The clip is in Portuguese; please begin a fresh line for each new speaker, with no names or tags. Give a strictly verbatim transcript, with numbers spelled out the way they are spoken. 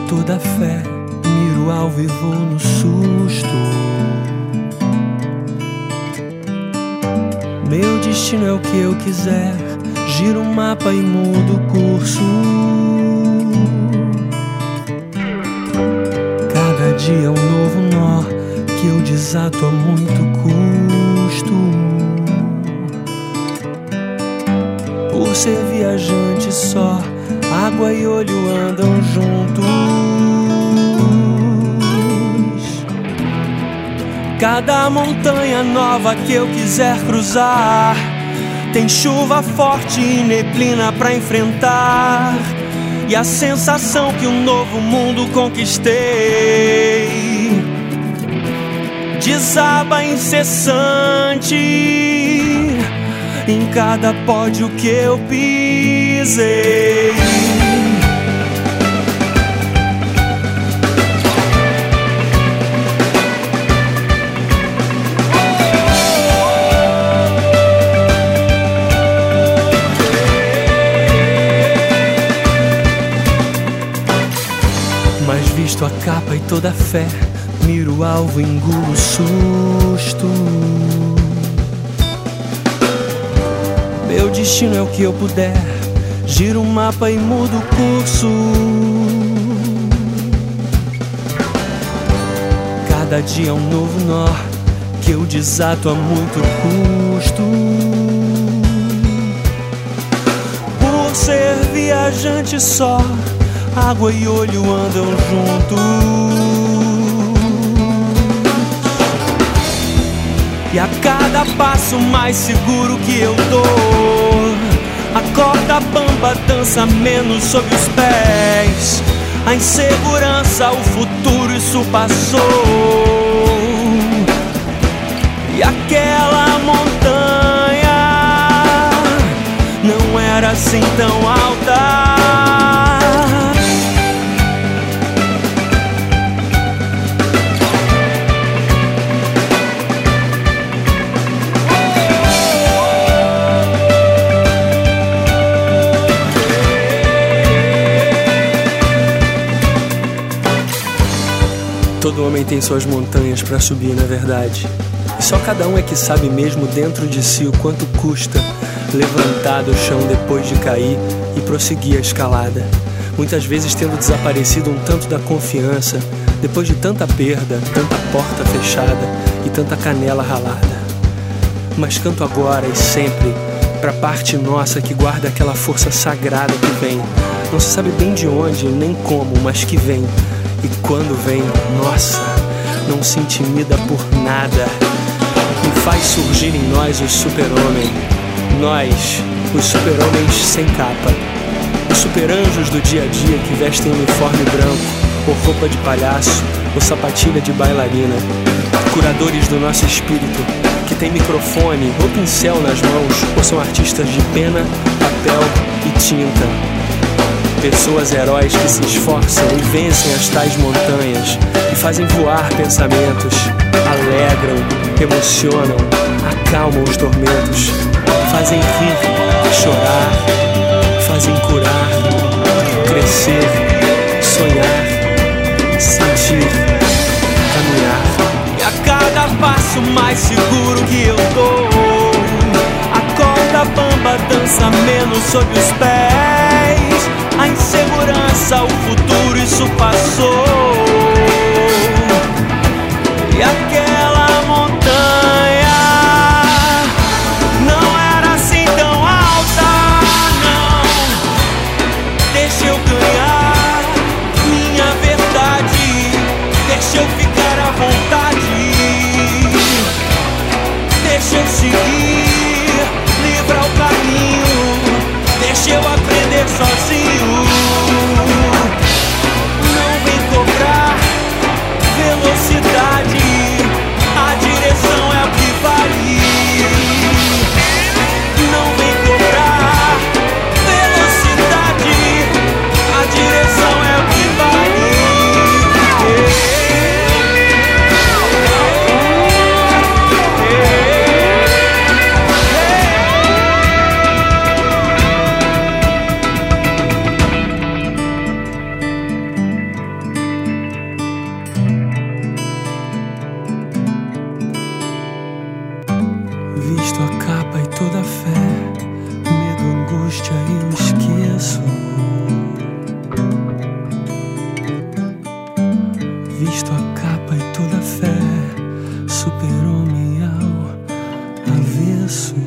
toda fé, miro o alvo e vou no susto. Meu destino é o que eu quiser, giro o mapa e mudo o curso. Cada dia é um novo nó que eu desato a muito custo. Por ser viajante só, água e olho andam juntos. Cada montanha nova que eu quiser cruzar tem chuva forte e neblina pra enfrentar, e a sensação que um novo mundo conquistei desaba incessante em cada pódio que eu pisei. Mas visto a capa e toda a fé, miro o alvo e engulo o susto. Meu destino é o que eu puder, giro o mapa e mudo o curso. Cada dia é um novo nó que eu desato a muito custo. Por ser viajante só, água e olho andam juntos. E a cada passo mais seguro que eu dou, a corda bamba dança menos sob os pés. A insegurança, o futuro, isso passou. E aquela montanha não era assim tão alta. Todo homem tem suas montanhas para subir, na verdade. E só cada um é que sabe mesmo dentro de si o quanto custa levantar do chão depois de cair e prosseguir a escalada. Muitas vezes tendo desaparecido um tanto da confiança, depois de tanta perda, tanta porta fechada e tanta canela ralada. Mas canto agora e sempre pra parte nossa que guarda aquela força sagrada que vem. Não se sabe bem de onde nem como, mas que vem. E quando vem, nossa, não se intimida por nada e faz surgir em nós o super-homem. Nós, os super-homens sem capa, os super-anjos do dia a dia que vestem uniforme branco, ou roupa de palhaço, ou sapatilha de bailarina. Curadores do nosso espírito, que tem microfone ou pincel nas mãos, ou são artistas de pena, papel e tinta. Pessoas heróis que se esforçam e vencem as tais montanhas e fazem voar pensamentos, alegram, emocionam, acalmam os tormentos, fazem rir, chorar, fazem curar, crescer, sonhar, sentir, caminhar. E a cada passo mais seguro que eu dou, a corda bamba dança menos sob os pés. A insegurança, o futuro, isso passou. E aquela montanha não era assim tão alta, não. Deixa eu ganhar minha verdade, deixa eu ficar à vontade, deixa eu seguir, livrar o caminho, deixa eu aprender sozinho. Não vem cobrar velocidade, a direção é o que vale. Não vem cobrar velocidade, a direção é o que vale. Visto a capa e toda a fé, medo, angústia eu esqueço. Visto a capa e toda a fé, super-homem ao avesso.